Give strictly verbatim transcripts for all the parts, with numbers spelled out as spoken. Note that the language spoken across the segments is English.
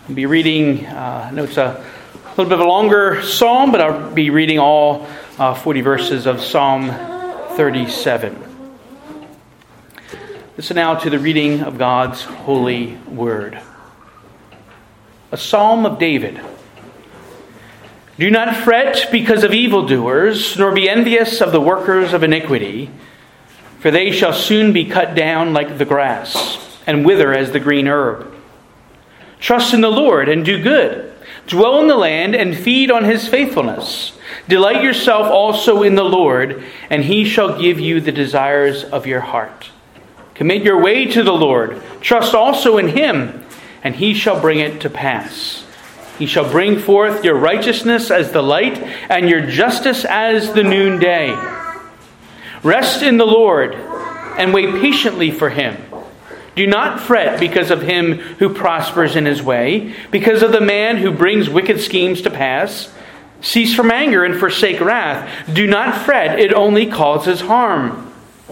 I'll be reading, uh, I know it's a little bit of a longer psalm, but I'll be reading all uh, forty verses of Psalm thirty-seven. Listen now to the reading of God's holy word. A psalm of David. Do not fret because of evildoers, nor be envious of the workers of iniquity, for they shall soon be cut down like the grass, and wither as the green herb. Trust in the Lord and do good. Dwell in the land and feed on his faithfulness. Delight yourself also in the Lord, and he shall give you the desires of your heart. Commit your way to the Lord. Trust also in him, and he shall bring it to pass. He shall bring forth your righteousness as the light, and your justice as the noonday. Rest in the Lord, and wait patiently for him. Do not fret because of him who prospers in his way, because of the man who brings wicked schemes to pass. Cease from anger and forsake wrath. Do not fret, it only causes harm.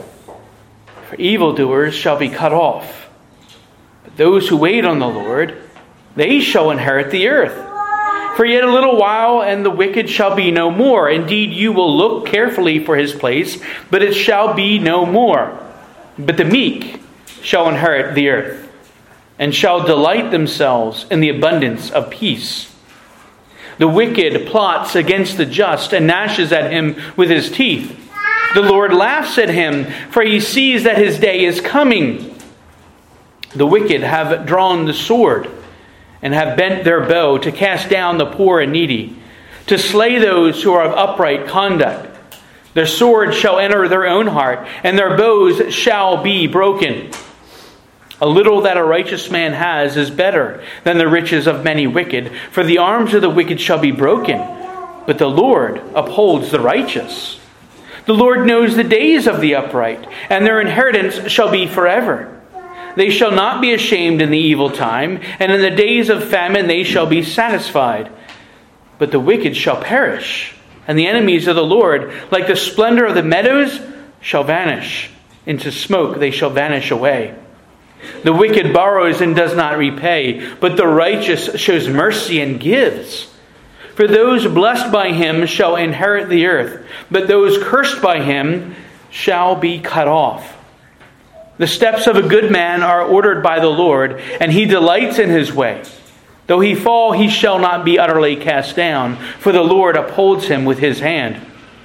For evildoers shall be cut off. But those who wait on the Lord, they shall inherit the earth. For yet a little while, and the wicked shall be no more. Indeed, you will look carefully for his place, but it shall be no more. But the meek shall inherit the earth, and shall delight themselves in the abundance of peace. The wicked plots against the just, and gnashes at him with his teeth. The Lord laughs at him, for he sees that his day is coming. The wicked have drawn the sword, and have bent their bow to cast down the poor and needy, to slay those who are of upright conduct. Their sword shall enter their own heart, and their bows shall be broken. A little that a righteous man has is better than the riches of many wicked, for the arms of the wicked shall be broken, but the Lord upholds the righteous. The Lord knows the days of the upright, and their inheritance shall be forever. They shall not be ashamed in the evil time, and in the days of famine they shall be satisfied. But the wicked shall perish, and the enemies of the Lord, like the splendor of the meadows, shall vanish. Into smoke they shall vanish away. The wicked borrows and does not repay, but the righteous shows mercy and gives. For those blessed by him shall inherit the earth, but those cursed by him shall be cut off. The steps of a good man are ordered by the Lord, and he delights in his way. Though he fall, he shall not be utterly cast down, for the Lord upholds him with his hand.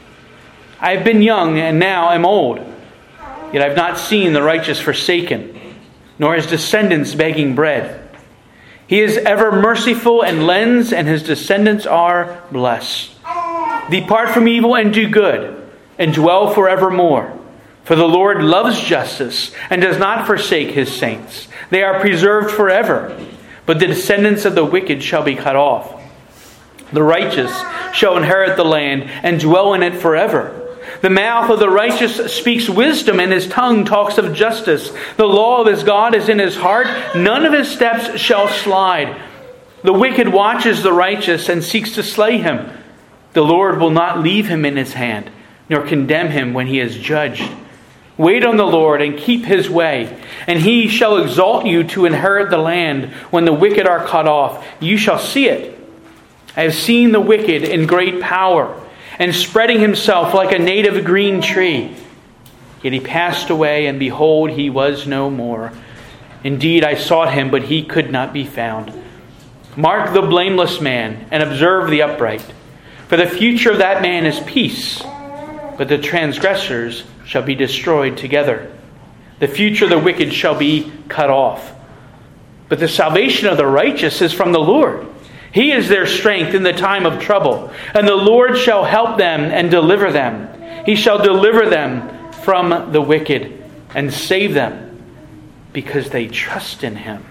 I have been young, and now am old, yet I have not seen the righteous forsaken, nor his descendants begging bread. He is ever merciful and lends, and his descendants are blessed. Depart from evil and do good, and dwell forevermore. For the Lord loves justice and does not forsake his saints. They are preserved forever, but the descendants of the wicked shall be cut off. The righteous shall inherit the land and dwell in it forever. The mouth of the righteous speaks wisdom, and his tongue talks of justice. The law of his God is in his heart. None of his steps shall slide. The wicked watches the righteous and seeks to slay him. The Lord will not leave him in his hand, nor condemn him when he is judged. Wait on the Lord and keep his way, and he shall exalt you to inherit the land. When the wicked are cut off, you shall see it. I have seen the wicked in great power, and spreading himself like a native green tree. Yet he passed away, and behold, he was no more. Indeed, I sought him, but he could not be found. Mark the blameless man, and observe the upright. For the future of that man is peace, but the transgressors shall be destroyed together. The future of the wicked shall be cut off. But the salvation of the righteous is from the Lord. He is their strength in the time of trouble. And the Lord shall help them and deliver them. He shall deliver them from the wicked and save them because they trust in him.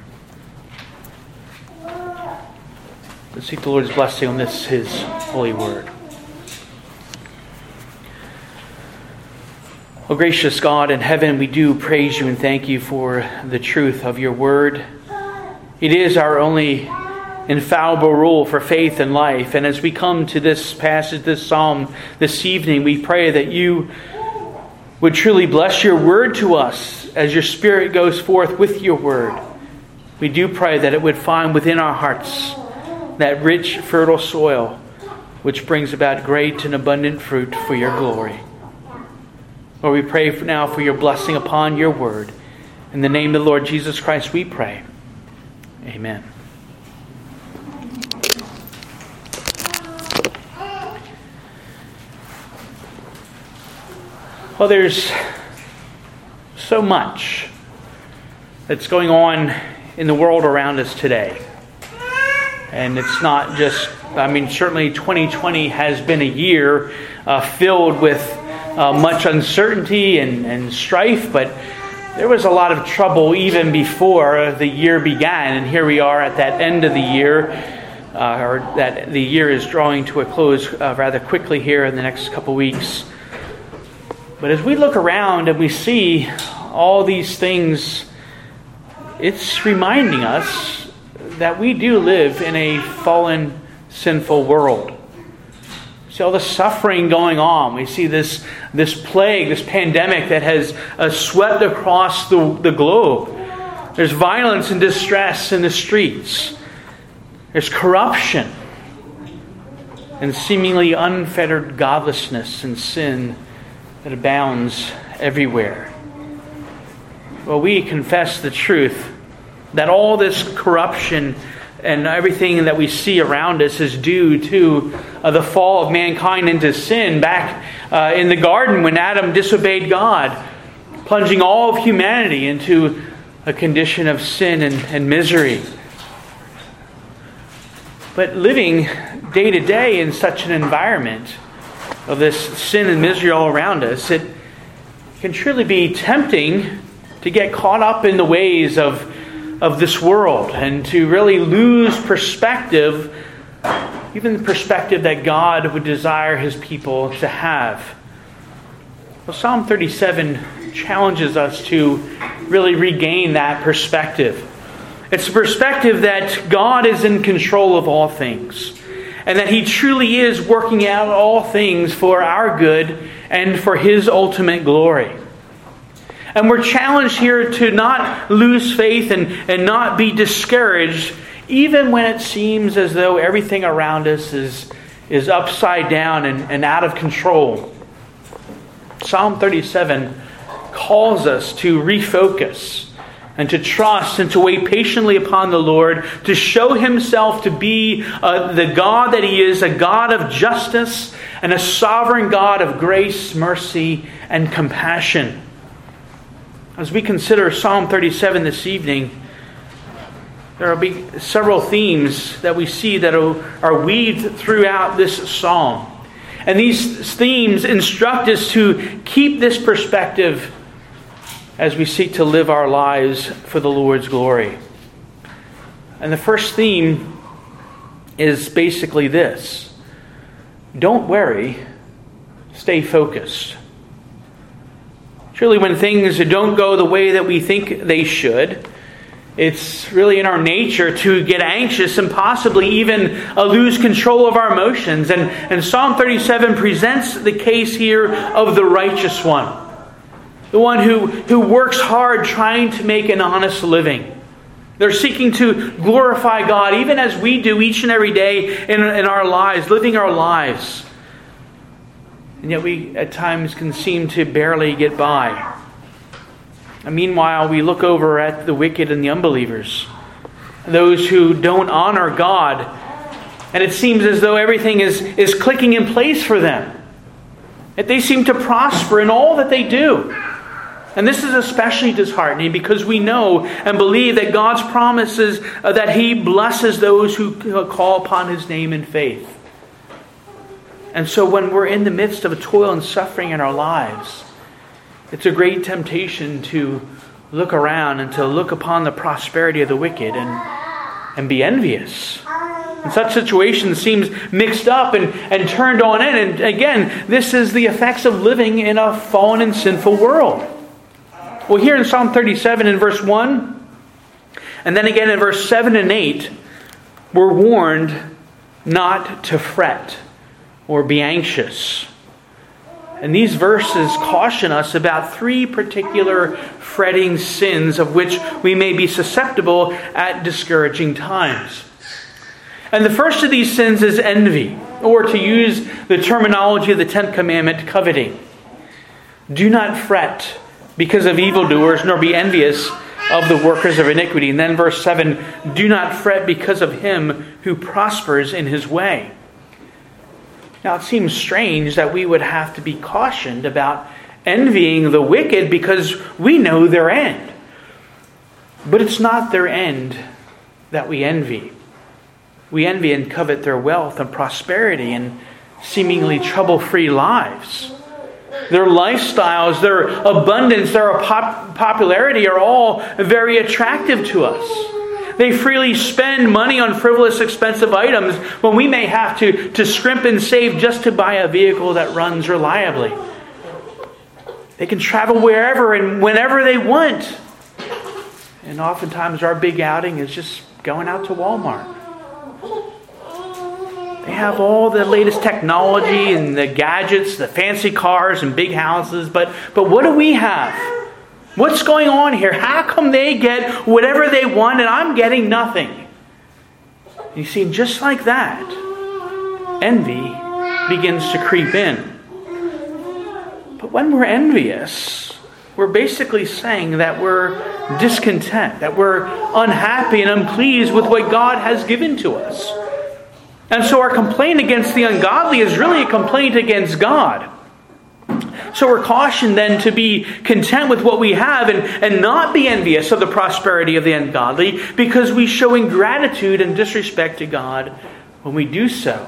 Let's seek the Lord's blessing on this, his holy word. Oh, gracious God in heaven, we do praise you and thank you for the truth of your word. It is our only infallible rule for faith and life. And as we come to this passage, this psalm this evening, we pray that you would truly bless your word to us as your Spirit goes forth with your word. we do pray that it would find within our hearts that rich, fertile soil which brings about great and abundant fruit for your glory. Lord, we pray for now for your blessing upon your word. In the name of the Lord Jesus Christ we pray. Amen. Well, there's so much that's going on in the world around us today. And it's not just, I mean, certainly twenty twenty has been a year uh, filled with uh, much uncertainty and, and strife, but there was a lot of trouble even before the year began. And here we are at that end of the year, uh, or that the year is drawing to a close uh, rather quickly here in the next couple weeks. But as we look around and we see all these things, it's reminding us that we do live in a fallen, sinful world. See all the suffering going on. We see this, this plague, this pandemic that has uh, swept across the, the globe. There's violence and distress in the streets. There's corruption and seemingly unfettered godlessness and sin that abounds everywhere. Well, we confess the truth that all this corruption and everything that we see around us is due to uh, the fall of mankind into sin back uh, in the garden when Adam disobeyed God, plunging all of humanity into a condition of sin and, and misery. But living day to day in such an environment of this sin and misery all around us, it can truly be tempting to get caught up in the ways of, of this world and to really lose perspective, even the perspective that God would desire His people to have. Well, Psalm thirty-seven challenges us to really regain that perspective. It's a perspective that God is in control of all things, and that He truly is working out all things for our good and for His ultimate glory. And we're challenged here to not lose faith and, and not be discouraged, even when it seems as though everything around us is, is upside down and, and out of control. Psalm thirty-seven calls us to refocus and to trust and to wait patiently upon the Lord, to show Himself to be uh, the God that He is, a God of justice and a sovereign God of grace, mercy, and compassion. As we consider Psalm thirty-seven this evening, there will be several themes that we see that are weaved throughout this psalm. And these themes instruct us to keep this perspective as we seek to live our lives for the Lord's glory. And the first theme is basically this: don't worry, stay focused. Truly, when things don't go the way that we think they should, it's really in our nature to get anxious and possibly even uh, lose control of our emotions. And, and Psalm thirty-seven presents the case here of the righteous one. The one who, who works hard trying to make an honest living. They're seeking to glorify God, even as we do each and every day in, in our lives, living our lives. And yet we at times can seem to barely get by. And meanwhile, we look over at the wicked and the unbelievers, those who don't honor God, and it seems as though everything is, is clicking in place for them. That they seem to prosper in all that they do. And this is especially disheartening because we know and believe that God's promises uh, that He blesses those who call upon His name in faith. And so when we're in the midst of a toil and suffering in our lives, it's a great temptation to look around and to look upon the prosperity of the wicked and, and be envious. And such situations seems mixed up and, and turned on in. And again, this is the effects of living in a fallen and sinful world. Well, here in Psalm thirty-seven in verse one, and then again in verse seven and eight, we're warned not to fret or be anxious. And these verses caution us about three particular fretting sins of which we may be susceptible at discouraging times. And the first of these sins is envy, or to use the terminology of the tenth commandment, coveting. Do not fret because of evildoers, nor be envious of the workers of iniquity. And then verse seven, do not fret because of him who prospers in his way. Now it seems strange that we would have to be cautioned about envying the wicked because we know their end. But it's not their end that we envy. We envy and covet their wealth and prosperity and seemingly trouble-free lives. Their lifestyles, their abundance, their pop- popularity are all very attractive to us. They freely spend money on frivolous, expensive items when we may have to, to scrimp and save just to buy a vehicle that runs reliably. They can travel wherever and whenever they want. And oftentimes our big outing is just going out to Walmart. They have all the latest technology and the gadgets, the fancy cars and big houses. But, but what do we have? What's going on here? How come they get whatever they want and I'm getting nothing? You see, just like that, envy begins to creep in. But when we're envious, we're basically saying that we're discontent, that we're unhappy and unpleased with what God has given to us. And so our complaint against the ungodly is really a complaint against God. So we're cautioned then to be content with what we have and, and not be envious of the prosperity of the ungodly, because we show ingratitude and disrespect to God when we do so.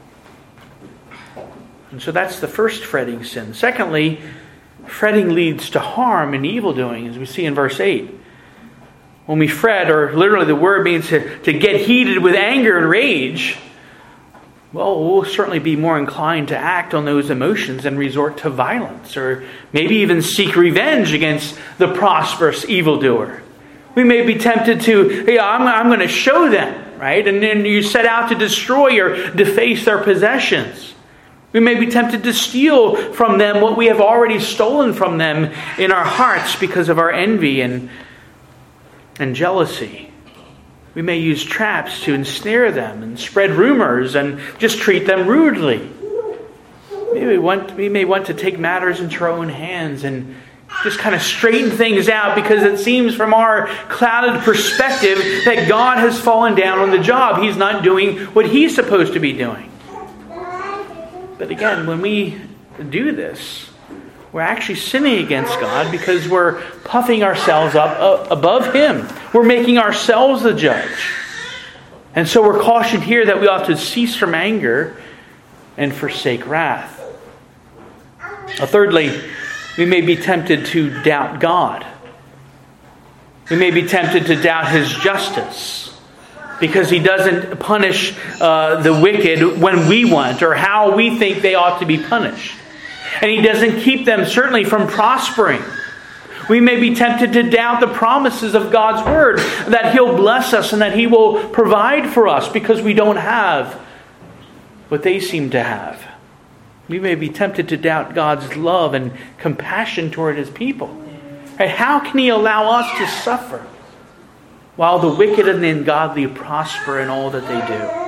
And so that's the first fretting sin. Secondly, fretting leads to harm and evil doing, as we see in verse eight. When we fret, or literally the word means to, to get heated with anger and rage, well, we'll certainly be more inclined to act on those emotions and resort to violence, or maybe even seek revenge against the prosperous evildoer. We may be tempted to, hey, I'm, I'm going to show them, right? And then you set out to destroy or deface their possessions. We may be tempted to steal from them what we have already stolen from them in our hearts because of our envy and, and jealousy. We may use traps to ensnare them and spread rumors and just treat them rudely. Maybe we, want, we may want to take matters into our own hands and just kind of straighten things out because it seems from our clouded perspective that God has fallen down on the job. He's not doing what He's supposed to be doing. But again, when we do this, we're actually sinning against God because we're puffing ourselves up above Him. We're making ourselves the judge. And so we're cautioned here that we ought to cease from anger and forsake wrath. Now, thirdly, we may be tempted to doubt God. We may be tempted to doubt His justice because He doesn't punish uh, the wicked when we want or how we think they ought to be punished. And He doesn't keep them certainly from prospering. We may be tempted to doubt the promises of God's Word, that He'll bless us and that He will provide for us because we don't have what they seem to have. We may be tempted to doubt God's love and compassion toward His people. Right? How can He allow us to suffer while the wicked and the ungodly prosper in all that they do?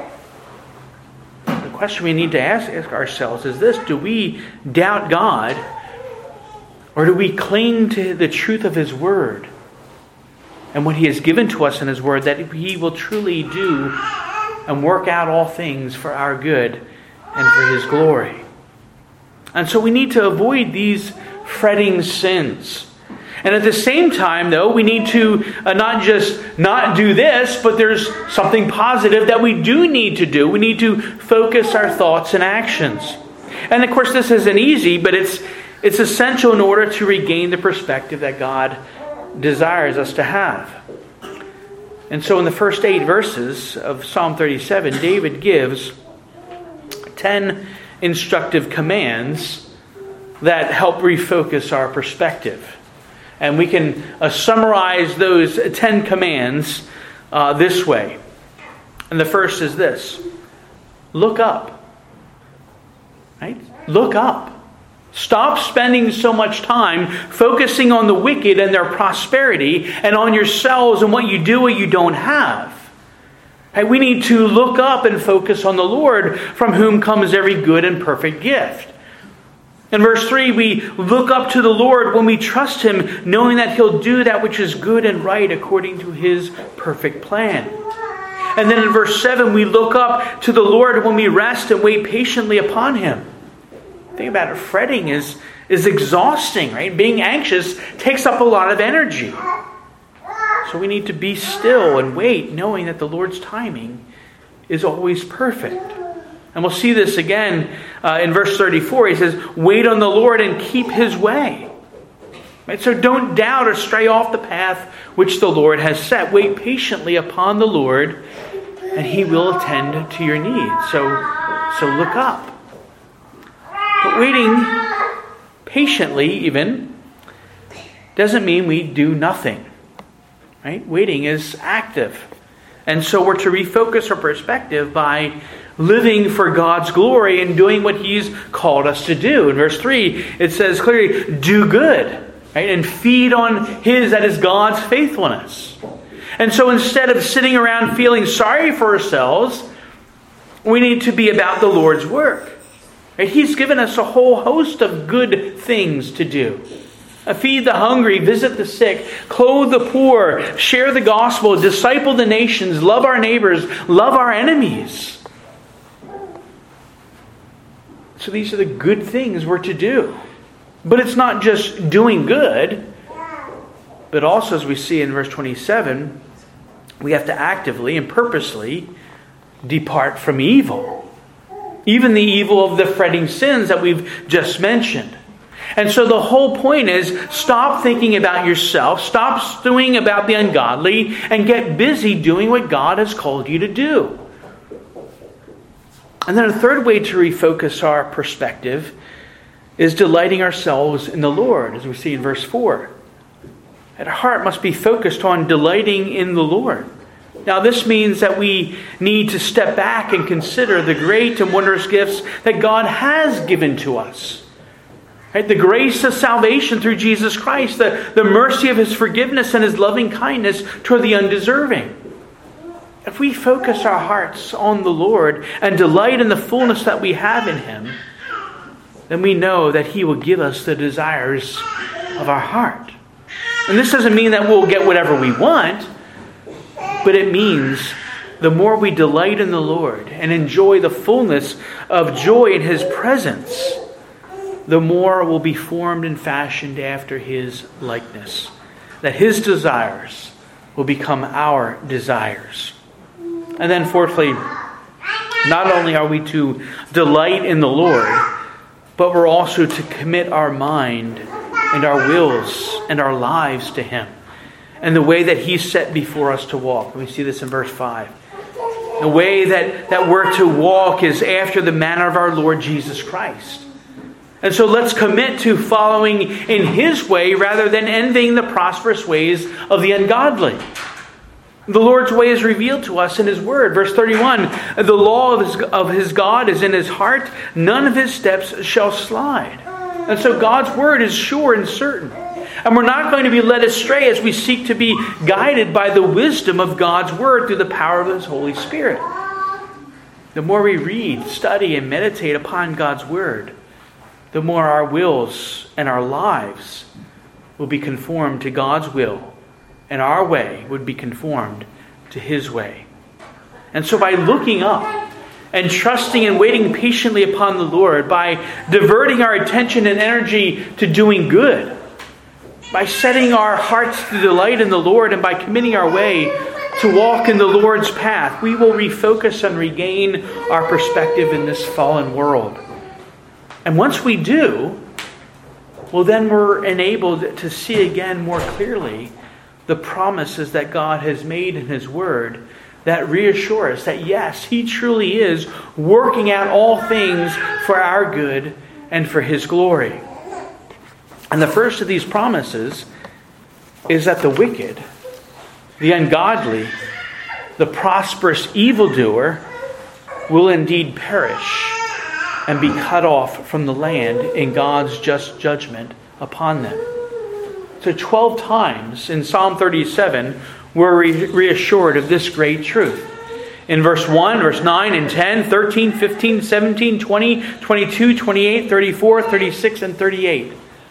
The question we need to ask, ask ourselves is this: do we doubt God, or do we cling to the truth of His Word and what He has given to us in His Word, that He will truly do and work out all things for our good and for His glory? And so we need to avoid these fretting sins. And at the same time, though, we need to uh, not just not do this, but there's something positive that we do need to do. We need to focus our thoughts and actions. And of course, this isn't easy, but it's it's essential in order to regain the perspective that God desires us to have. And so in the first eight verses of Psalm thirty-seven, David gives ten instructive commands that help refocus our perspective. And we can uh, summarize those ten commands uh, this way. And the first is this: look up. Right? Look up. Stop spending so much time focusing on the wicked and their prosperity and on yourselves and what you do or you don't have. Hey, we need to look up and focus on the Lord, from whom comes every good and perfect gift. In verse three, we look up to the Lord when we trust Him, knowing that He'll do that which is good and right according to His perfect plan. And then in verse seven, we look up to the Lord when we rest and wait patiently upon Him. Think about it. Fretting is, is exhausting, right? Being anxious takes up a lot of energy. So we need to be still and wait, knowing that the Lord's timing is always perfect. And we'll see this again uh, in verse thirty-four. He says, wait on the Lord and keep His way. Right? So don't doubt or stray off the path which the Lord has set. Wait patiently upon the Lord, and He will attend to your needs. So, so look up. But waiting patiently even doesn't mean we do nothing. Right? Waiting is active. And so we're to refocus our perspective by living for God's glory and doing what He's called us to do. In verse three, it says clearly, do good, right? And feed on His, that is God's faithfulness. And so instead of sitting around feeling sorry for ourselves, we need to be about the Lord's work. Right? He's given us a whole host of good things to do. Feed the hungry, visit the sick, clothe the poor, share the gospel, disciple the nations, love our neighbors, love our enemies. So these are the good things we're to do. But it's not just doing good, but also, as we see in verse twenty-seven, we have to actively and purposely depart from evil. Even the evil of the fretting sins that we've just mentioned. And so the whole point is, stop thinking about yourself, stop stewing about the ungodly, and get busy doing what God has called you to do. And then a third way to refocus our perspective is delighting ourselves in the Lord, as we see in verse four. Our heart must be focused on delighting in the Lord. Now this means that we need to step back and consider the great and wondrous gifts that God has given to us. Right? The grace of salvation through Jesus Christ, the, the mercy of His forgiveness and His loving kindness toward the undeserving. If we focus our hearts on the Lord and delight in the fullness that we have in Him, then we know that He will give us the desires of our heart. And this doesn't mean that we'll get whatever we want, but it means the more we delight in the Lord and enjoy the fullness of joy in His presence, the more we'll be formed and fashioned after His likeness. That His desires will become our desires. And then fourthly, not only are we to delight in the Lord, but we're also to commit our mind and our wills and our lives to Him and the way that He's set before us to walk. We see this in verse five. The way that, that we're to walk is after the manner of our Lord Jesus Christ. And so let's commit to following in His way rather than envying the prosperous ways of the ungodly. The Lord's way is revealed to us in His Word. Verse thirty-one, the law of his, of his God is in his heart. None of his steps shall slide. And so God's Word is sure and certain. And we're not going to be led astray as we seek to be guided by the wisdom of God's Word through the power of His Holy Spirit. The more we read, study, and meditate upon God's Word, the more our wills and our lives will be conformed to God's will, and our way would be conformed to His way. And so by looking up and trusting and waiting patiently upon the Lord, by diverting our attention and energy to doing good, by setting our hearts to delight in the Lord, and by committing our way to walk in the Lord's path, we will refocus and regain our perspective in this fallen world. And once we do, well, then we're enabled to see again more clearly the promises that God has made in His Word that reassure us that yes, He truly is working out all things for our good and for His glory. And the first of these promises is that the wicked, the ungodly, the prosperous evildoer will indeed perish. and be cut off from the land in God's just judgment upon them. So twelve times in Psalm thirty-seven, we're re- reassured of this great truth. In verse one, verse nine, and ten, thirteen, fifteen, seventeen, twenty, twenty-two, twenty-eight, thirty-four, thirty-six, and thirty-eight.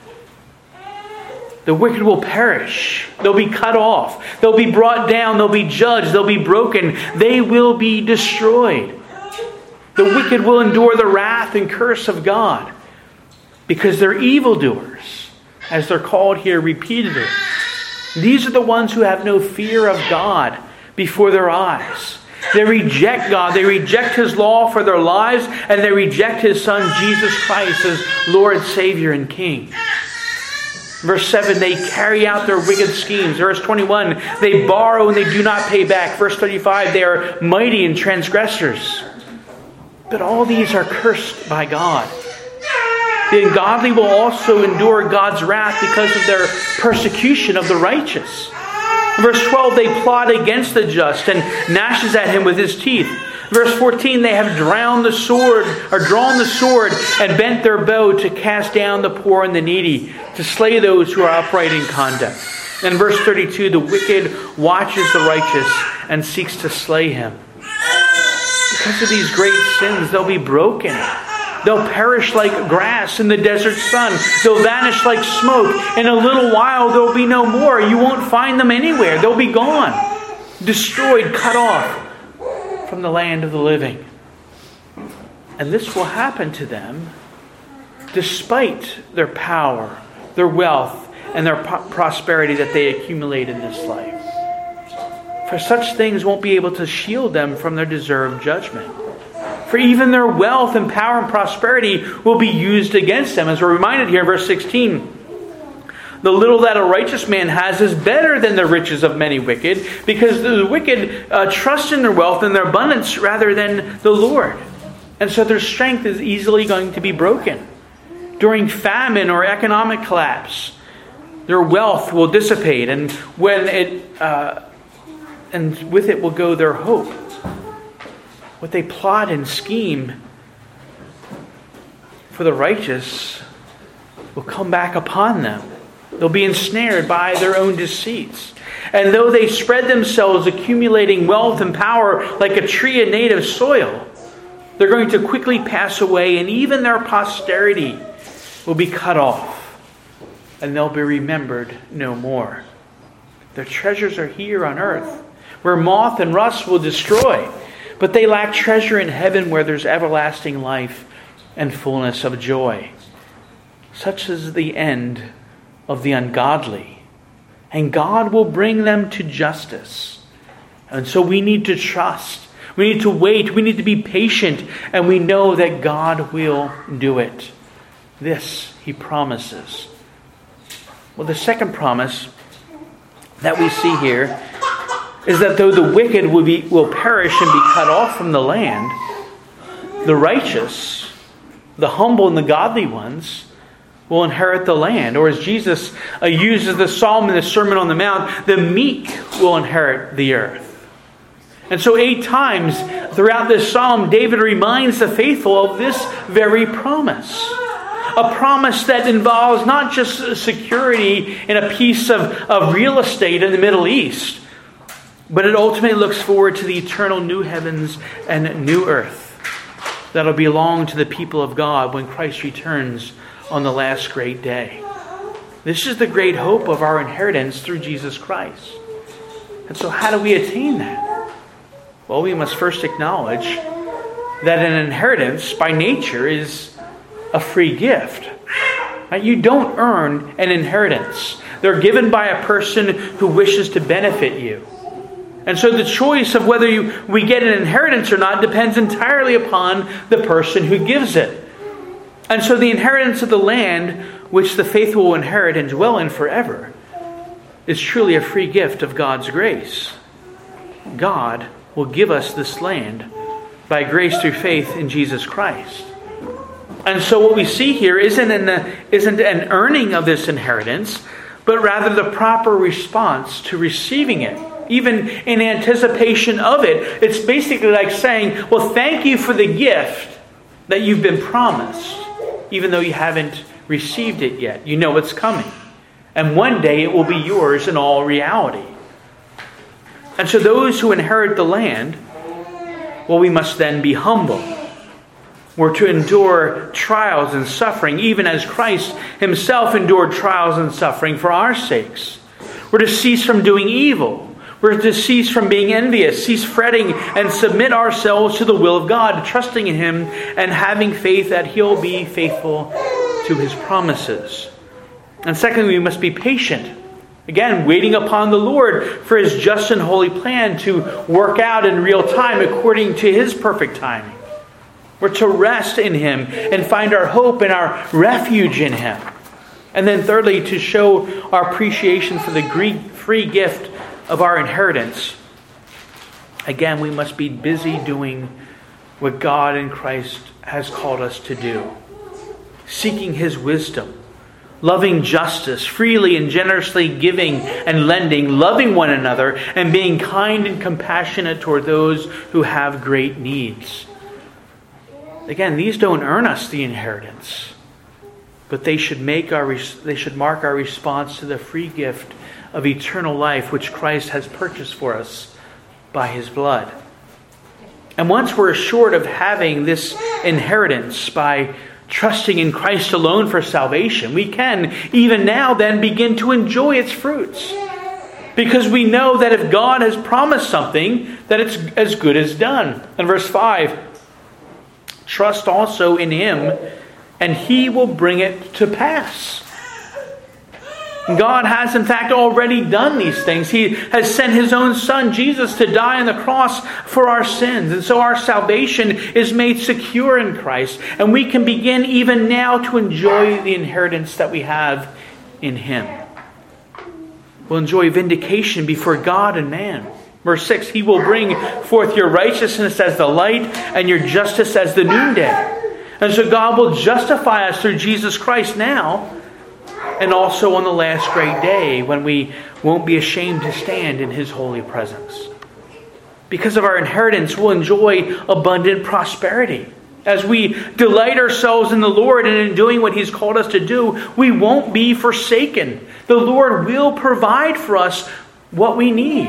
The wicked will perish. They'll be cut off. They'll be brought down. They'll be judged. They'll be broken. They will be destroyed. The wicked will endure the wrath and curse of God because they're evildoers, as they're called here repeatedly. These are the ones who have no fear of God before their eyes. They reject God. They reject His law for their lives, and they reject His Son, Jesus Christ, as Lord, Savior, and King. Verse seven, they carry out their wicked schemes. Verse twenty-one, they borrow and they do not pay back. Verse thirty-five, they are mighty and transgressors. But all these are cursed by God. The ungodly will also endure God's wrath because of their persecution of the righteous. Verse twelve, they plot against the just and gnashes at him with his teeth. Verse fourteen, they have drowned the sword, or drawn the sword, and bent their bow to cast down the poor and the needy, to slay those who are upright in conduct. And verse thirty-two, the wicked watches the righteous and seeks to slay him. Because of these great sins, they'll be broken. They'll perish like grass in the desert sun. They'll vanish like smoke. In a little while, there'll be no more. You won't find them anywhere. They'll be gone. Destroyed, cut off from the land of the living. And this will happen to them despite their power, their wealth, and their po- prosperity that they accumulate in this life. For such things won't be able to shield them from their deserved judgment. For even their wealth and power and prosperity will be used against them. As we're reminded here in verse sixteen, the little that a righteous man has is better than the riches of many wicked, because the wicked uh, trust in their wealth and their abundance rather than the Lord. And so their strength is easily going to be broken. During famine or economic collapse, their wealth will dissipate, and when it uh, and with it will go their hope. What they plot and scheme for the righteous will come back upon them. They'll be ensnared by their own deceits. And though they spread themselves, accumulating wealth and power like a tree in native soil, they're going to quickly pass away, and even their posterity will be cut off, and they'll be remembered no more. Their treasures are here on earth, where moth and rust will destroy. But they lack treasure in heaven, where there's everlasting life and fullness of joy. Such is the end of the ungodly. And God will bring them to justice. And so we need to trust. We need to wait. We need to be patient. And we know that God will do it. This He promises. Well, the second promise that we see here is that though the wicked will be will perish and be cut off from the land, the righteous, the humble and the godly ones, will inherit the land. Or as Jesus uh, uses the psalm in the Sermon on the Mount, the meek will inherit the earth. And so eight times throughout this psalm, David reminds the faithful of this very promise. A promise that involves not just security in a piece of, of real estate in the Middle East, but it ultimately looks forward to the eternal new heavens and new earth that'll belong to the people of God when Christ returns on the last great day. This is the great hope of our inheritance through Jesus Christ. And so how do we attain that? Well, we must first acknowledge that an inheritance by nature is a free gift. Right? You don't earn an inheritance. They're given by a person who wishes to benefit you. And so the choice of whether you, we get an inheritance or not depends entirely upon the person who gives it. And so the inheritance of the land, which the faithful will inherit and dwell in forever, is truly a free gift of God's grace. God will give us this land by grace through faith in Jesus Christ. And so what we see here isn't an, isn't an earning of this inheritance, but rather the proper response to receiving it. Even in anticipation of it, it's basically like saying, well, thank you for the gift, that you've been promised, even though you haven't received it yet. You know it's coming. And one day it will be yours in all reality. And so those who inherit the land, well, we must then be humble. We're to endure trials and suffering, even as Christ himself endured trials and suffering for our sakes. We're to cease from doing evil. We're to cease from being envious, cease fretting, and submit ourselves to the will of God, trusting in Him and having faith that He'll be faithful to His promises. And secondly, we must be patient. Again, waiting upon the Lord for His just and holy plan to work out in real time according to His perfect timing. We're to rest in Him and find our hope and our refuge in Him. And then thirdly, to show our appreciation for the free gift of our inheritance. Again, we must be busy doing what God in Christ has called us to do. Seeking His wisdom, loving justice, freely and generously giving and lending, loving one another, and being kind and compassionate toward those who have great needs. Again, these don't earn us the inheritance, but they should make our they should mark our response to the free gift of eternal life which Christ has purchased for us by His blood. And once we're assured of having this inheritance by trusting in Christ alone for salvation, we can even now then begin to enjoy its fruits. Because we know that if God has promised something, that it's as good as done. In verse five, trust also in Him, and He will bring it to pass. God has in fact already done these things. He has sent His own Son, Jesus, to die on the cross for our sins. And so our salvation is made secure in Christ. And we can begin even now to enjoy the inheritance that we have in Him. We'll enjoy vindication before God and man. Verse six, He will bring forth your righteousness as the light and your justice as the noonday. And so God will justify us through Jesus Christ now, and also on the last great day when we won't be ashamed to stand in His holy presence. Because of our inheritance, we'll enjoy abundant prosperity. As we delight ourselves in the Lord and in doing what He's called us to do, we won't be forsaken. The Lord will provide for us what we need.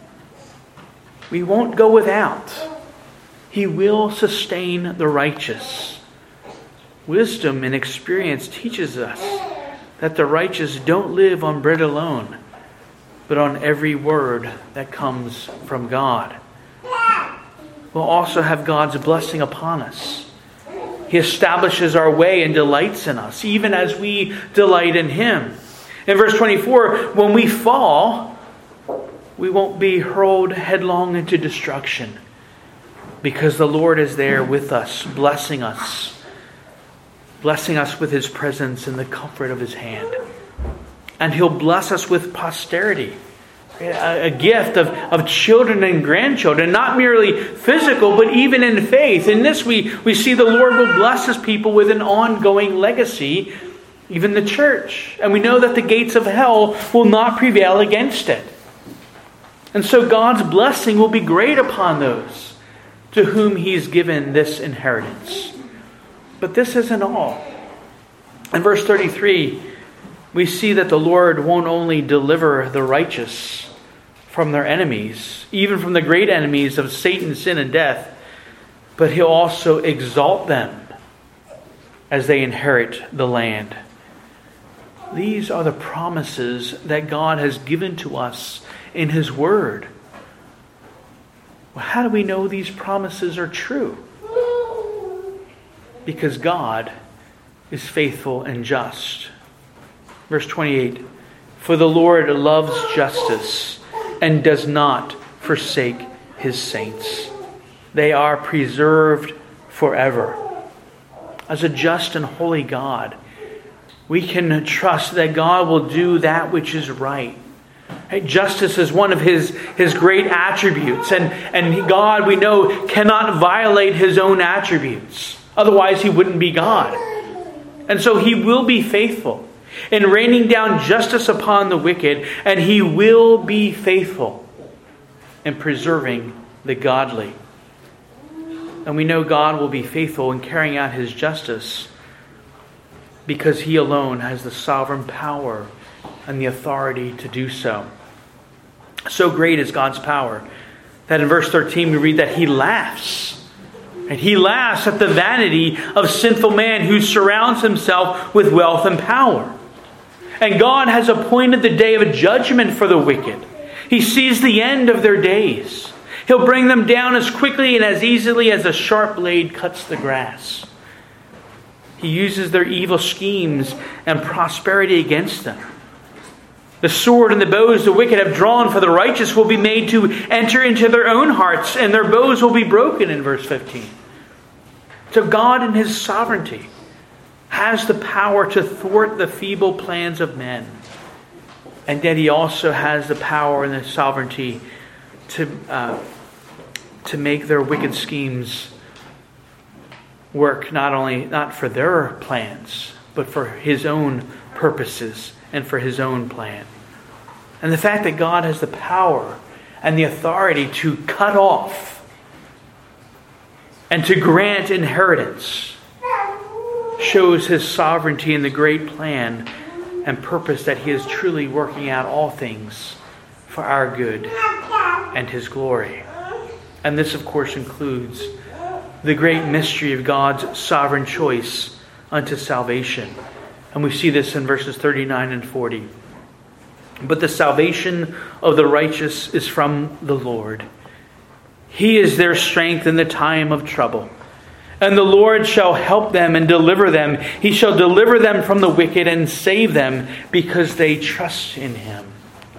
We won't go without. He will sustain the righteous. Wisdom and experience teaches us that the righteous don't live on bread alone, but on every word that comes from God. We'll also have God's blessing upon us. He establishes our way and delights in us, even as we delight in Him. In verse twenty-four, when we fall, we won't be hurled headlong into destruction, because the Lord is there with us, blessing us. Blessing us with His presence and the comfort of His hand. And He'll bless us with posterity. A, a gift of, of children and grandchildren. Not merely physical, but even in faith. In this we, we see the Lord will bless His people with an ongoing legacy. Even the church. And we know that the gates of hell will not prevail against it. And so God's blessing will be great upon those to whom He's given this inheritance. But this isn't all. In verse thirty-three, we see that the Lord won't only deliver the righteous from their enemies, even from the great enemies of Satan, sin, and death, but He'll also exalt them as they inherit the land. These are the promises that God has given to us in His Word. Well, how do we know these promises are true? Because God is faithful and just. Verse twenty-eight, for the Lord loves justice and does not forsake His saints. They are preserved forever. As a just and holy God, we can trust that God will do that which is right. Justice is one of His, his great attributes. And, and God, we know, cannot violate His own attributes. Otherwise, He wouldn't be God. And so He will be faithful in raining down justice upon the wicked, and He will be faithful in preserving the godly. And we know God will be faithful in carrying out his justice because he alone has the sovereign power and the authority to do so. So great is God's power that in verse thirteen we read that he laughs. And he laughs at the vanity of sinful man who surrounds himself with wealth and power. And God has appointed the day of judgment for the wicked. He sees the end of their days. He'll bring them down as quickly and as easily as a sharp blade cuts the grass. He uses their evil schemes and prosperity against them. The sword and the bows the wicked have drawn for the righteous will be made to enter into their own hearts, and their bows will be broken in verse fifteen. So God in his sovereignty has the power to thwart the feeble plans of men. And yet he also has the power and the sovereignty to, uh, to make their wicked schemes work not only not for their plans, but for his own purposes and for his own plan. And the fact that God has the power and the authority to cut off and to grant inheritance shows his sovereignty in the great plan and purpose that he is truly working out all things for our good and his glory. And this, of course, includes the great mystery of God's sovereign choice unto salvation. And we see this in verses thirty-nine and forty. But the salvation of the righteous is from the Lord. He is their strength in the time of trouble. And the Lord shall help them and deliver them. He shall deliver them from the wicked and save them because they trust in him.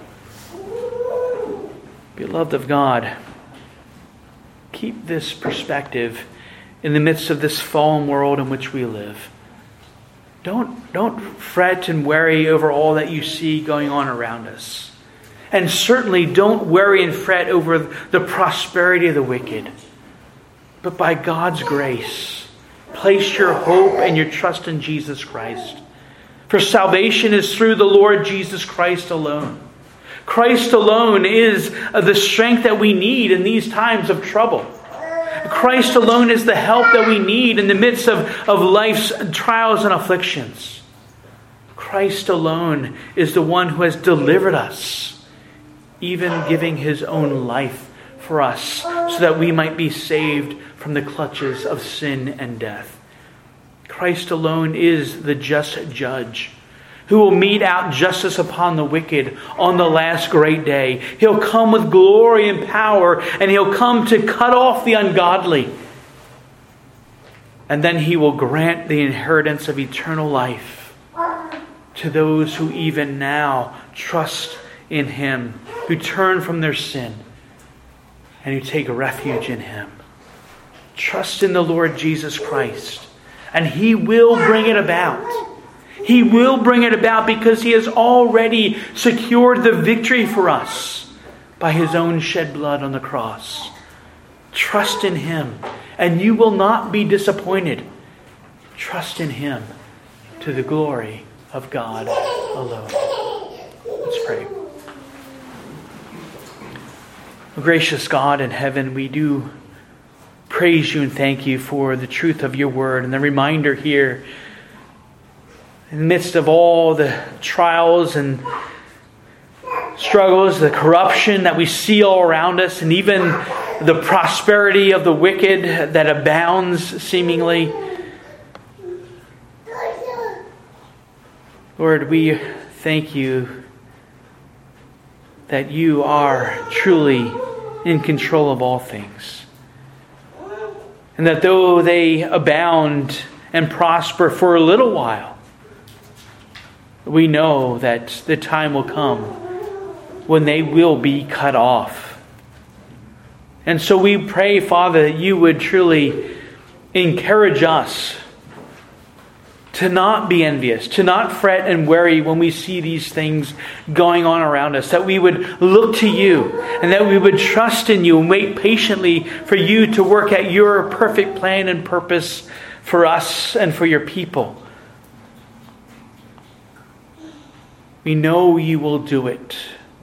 Beloved of God, keep this perspective in the midst of this fallen world in which we live. Don't, don't fret and worry over all that you see going on around us. And certainly don't worry and fret over the prosperity of the wicked. But by God's grace, place your hope and your trust in Jesus Christ. For salvation is through the Lord Jesus Christ alone. Christ alone is the strength that we need in these times of trouble. Christ alone is the help that we need in the midst of, of life's trials and afflictions. Christ alone is the one who has delivered us, even giving his own life for us so that we might be saved from the clutches of sin and death. Christ alone is the just judge who will mete out justice upon the wicked on the last great day. He'll come with glory and power, and he'll come to cut off the ungodly. And then he will grant the inheritance of eternal life to those who even now trust in him, who turn from their sin, and who take refuge in him. Trust in the Lord Jesus Christ, and he will bring it about. He will bring it about because he has already secured the victory for us by his own shed blood on the cross. Trust in him, and you will not be disappointed. Trust in him to the glory of God alone. Let's pray. Gracious God in heaven, we do praise you and thank you for the truth of your word and the reminder here in the midst of all the trials and struggles, the corruption that we see all around us, and even the prosperity of the wicked that abounds seemingly. Lord, we thank you that you are truly in control of all things. And that though they abound and prosper for a little while, we know that the time will come when they will be cut off. And so we pray, Father, that you would truly encourage us to not be envious, to not fret and worry when we see these things going on around us, that we would look to you and that we would trust in you and wait patiently for you to work out your perfect plan and purpose for us and for your people. We know you will do it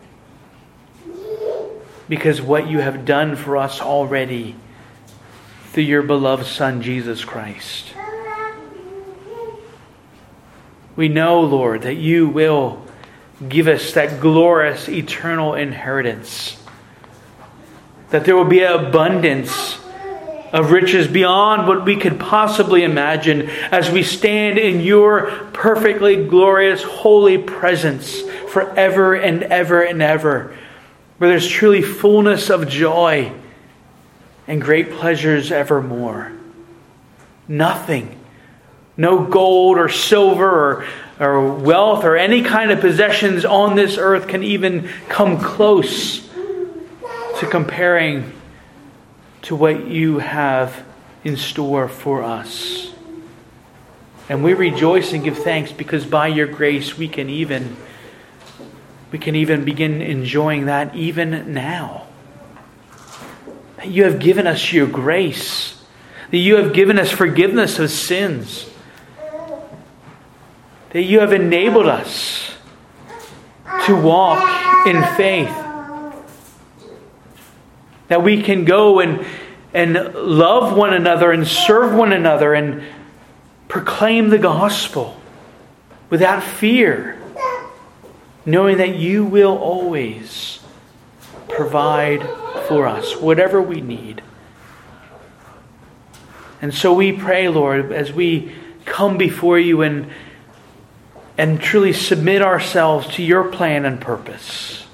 because what you have done for us already through your beloved Son, Jesus Christ. We know, Lord, that you will give us that glorious eternal inheritance. That there will be an abundance of riches beyond what we could possibly imagine as we stand in your perfectly glorious, holy presence forever and ever and ever, where there's truly fullness of joy and great pleasures evermore. Nothing, no gold or silver or, or wealth or any kind of possessions on this earth can even come close to comparing to what you have in store for us. And we rejoice and give thanks because by your grace we can even we can even begin enjoying that even now. That you have given us your grace. That you have given us forgiveness of sins. That you have enabled us to walk in faith. That we can go and, and love one another and serve one another and proclaim the gospel without fear, knowing that you will always provide for us whatever we need. And so we pray, Lord, as we come before you and, and truly submit ourselves to your plan and purpose.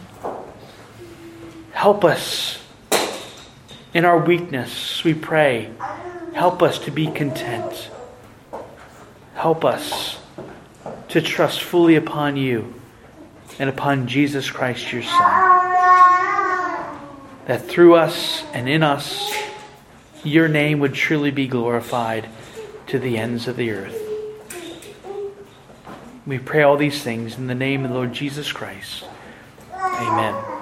Help us in our weakness, we pray. Help us to be content. Help us to trust fully upon you and upon Jesus Christ, your Son. That through us and in us, your name would truly be glorified to the ends of the earth. We pray all these things in the name of the Lord Jesus Christ. Amen.